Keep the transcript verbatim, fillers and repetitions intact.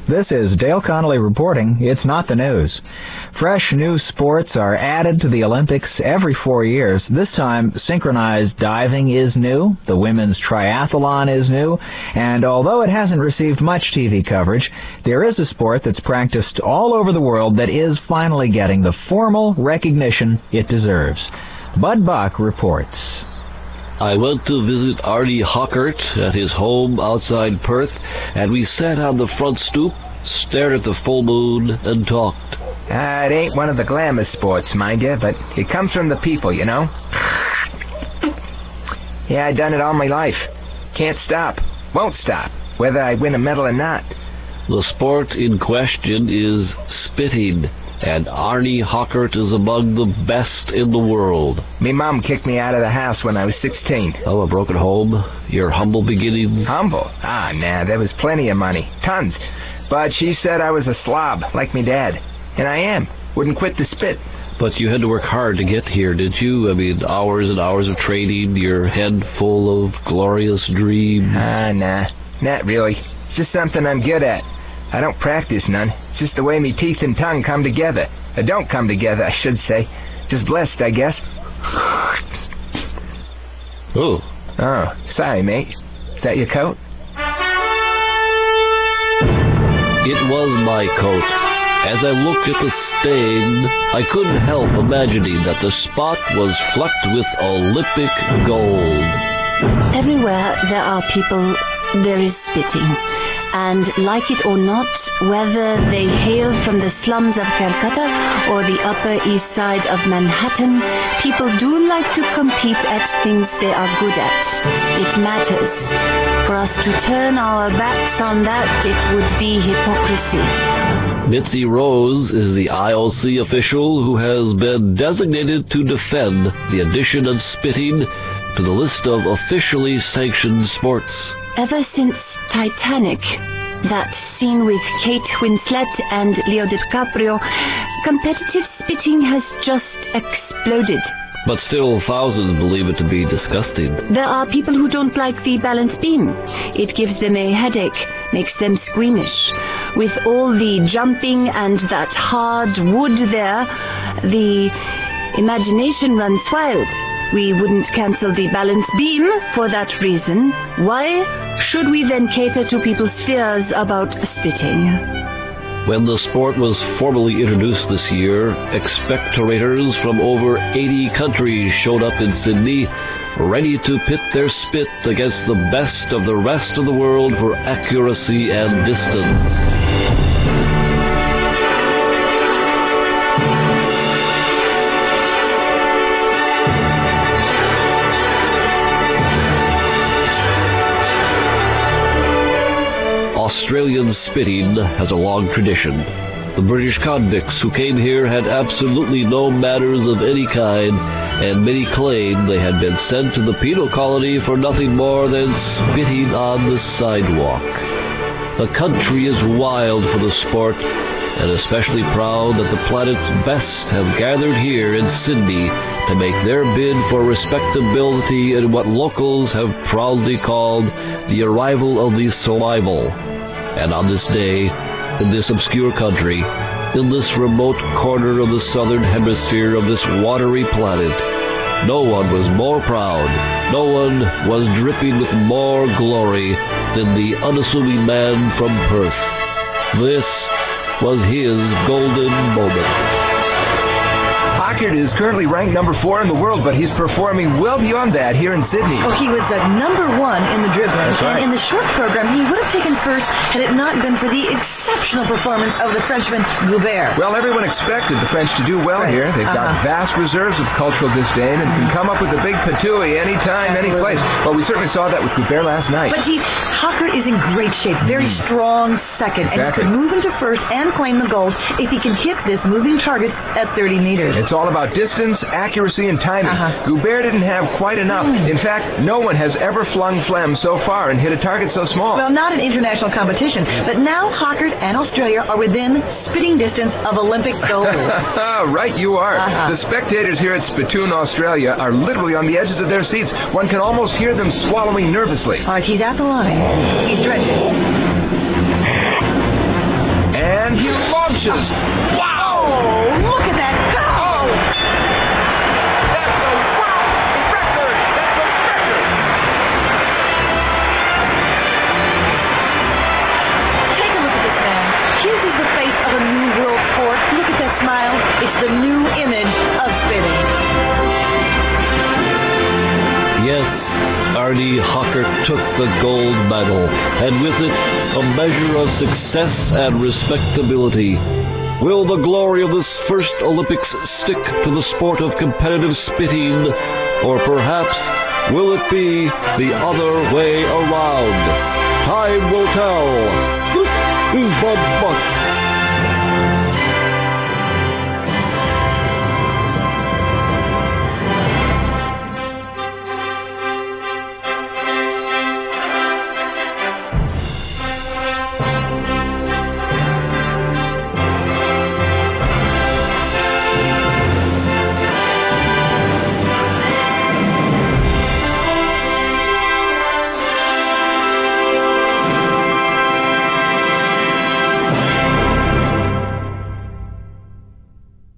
This is Dale Connolly reporting. It's not the news. Fresh new sports are added to the Olympics every four years. This time, synchronized diving is new, the women's triathlon is new, and although it hasn't received much T V coverage, there is a sport that's practiced all over the world that is finally getting the formal recognition it deserves. Bud Buck reports. I went to visit Arnie Hockert at his home outside Perth, and we sat on the front stoop, stared at the full moon, and talked. Uh, it ain't one of the glamour sports, mind you, but it comes from the people, you know? Yeah, I done it all my life. Can't stop. Won't stop, whether I win a medal or not. The sport in question is spitting, and Arnie Hockert is among the best in the world. Me mom kicked me out of the house when I was sixteen. Oh, a broken home? Your humble beginnings? Humble? Ah, nah, there was plenty of money. Tons. But she said I was a slob, like me dad. And I am. Wouldn't quit the spit. But you had to work hard to get here, did you? I mean, hours and hours of training, your head full of glorious dreams. Ah, nah. Not really. It's just something I'm good at. I don't practice none. It's just the way me teeth and tongue come together. Or don't come together, I should say. Just blessed, I guess. Oh. Oh, sorry, mate. Is that your coat? It was my coat. As I looked at the stain, I couldn't help imagining that the spot was flecked with Olympic gold. Everywhere there are people, there is spitting. And like it or not, whether they hail from the slums of Calcutta or the Upper East Side of Manhattan, people do like to compete at things they are good at. It matters. For us to turn our backs on that, it would be hypocrisy. Mitzi Rose is the I O C official who has been designated to defend the addition of spitting to the list of officially sanctioned sports. Ever since Titanic, that scene with Kate Winslet and Leo DiCaprio, competitive spitting has just exploded. But still, thousands believe it to be disgusting. There are people who don't like the balance beam. It gives them a headache, makes them squeamish. With all the jumping and that hard wood there, the imagination runs wild. We wouldn't cancel the balance beam for that reason. Why should we then cater to people's fears about spitting? When the sport was formally introduced this year, expectorators from over eighty countries showed up in Sydney, ready to pit their spit against the best of the rest of the world for accuracy and distance. Australian spitting has a long tradition. The British convicts who came here had absolutely no manners of any kind, and many claimed they had been sent to the penal colony for nothing more than spitting on the sidewalk. The country is wild for the sport, and especially proud that the planet's best have gathered here in Sydney to make their bid for respectability in what locals have proudly called the arrival of the survival. And on this day, in this obscure country, in this remote corner of the southern hemisphere of this watery planet, no one was more proud, no one was dripping with more glory than the unassuming man from Perth. This was his golden moment. Hockert is currently ranked number four in the world, but he's performing well beyond that here in Sydney. Oh, he was uh, number one in the dribbling, That's right. and in the short program, he would have taken first had it not been for the exceptional performance of the Frenchman Goubert. Well, everyone expected the French to do well Right. here. They've got Uh-huh. vast reserves of cultural disdain and can come up with a big patooey anytime, any place. Well, we certainly saw that with Goubert last night. But he, Hockert is in great shape, very strong second, and he Exactly. could move into first and claim the gold if he can hit this moving target at thirty meters. It's all about distance, accuracy, and timing. Uh-huh. Goubert didn't have quite enough. In fact, no one has ever flung phlegm so far and hit a target so small. Well, not in international competition, but now Hockert and Australia are within spitting distance of Olympic gold. Right, you are. Uh-huh. The spectators here at Spittoon, Australia are literally on the edges of their seats. One can almost hear them swallowing nervously. All right, he's at the line. He's stretching. inches. Wow! Oh, look at that go! Oh! That's a world record! That's a record! Take a look at this man. His is the face of a new world sport. Look at that smile. It's the new image of spitting. Yes, Arnie Hockert took the gold medal, and with it, a measure of success and respectability. Will the glory of this first Olympics stick to the sport of competitive spitting, or perhaps will it be the other way around? Time will tell. This is Bob